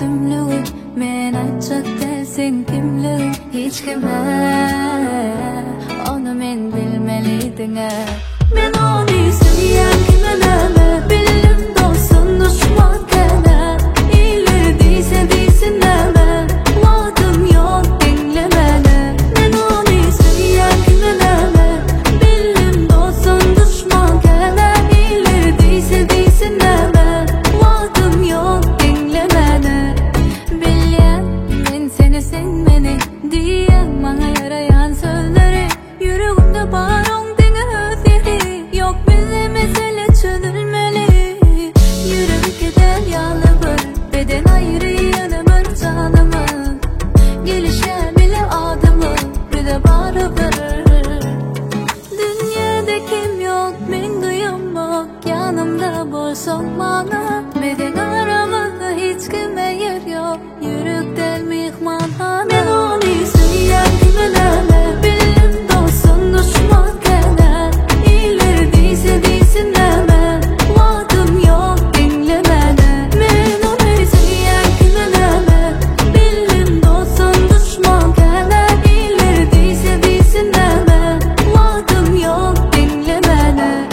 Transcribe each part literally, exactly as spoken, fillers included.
ömsümlüğüm men açık dersin kimliğim hiç kime onu men bilmeliydin. Men onu söyleyen kimene bilim dostun düşman kana iyileri değilse değilsin deme vadım yok dinlemene. Men onu söyleyen kimene bilim dostun düşman kana iyileri değilse değilsin deme vadım yok dinlemene. Bilyen men seni sevmeni diyen bana yarayan sözleri yüreğimde var on yok bize mesele çözülmeli. Yürüp gider yanımı beden ayrı yanımın canımın gelişe bile adımı bir de barıdır. Dünyada kim yok men duyamam yanımda bolsun bana beden aramızda hiç kime yer yok yürükten mihmanhane. Men onu söyleyen kimene bilim dostun düşman kana iyileri değilse değilsin deme vadım yok dinlemene. Men onu söyleyen kimene bilim dostun düşman kana iyileri değilse değilsin deme vadım yok dinlemene.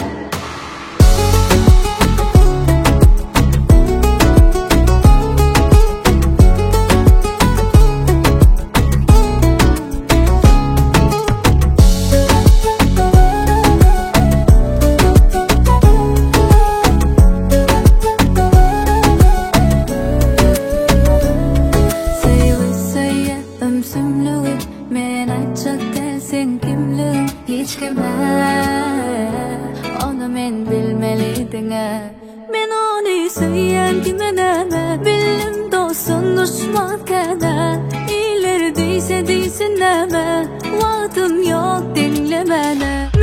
Ömsümlüğüm men açık dersin kimliğim hiç kime onu men bilmeliydin. Men onu söyleyen kimene bilim dostun düşman kana iyileri değilse değilsin deme vadım yok dinlemene.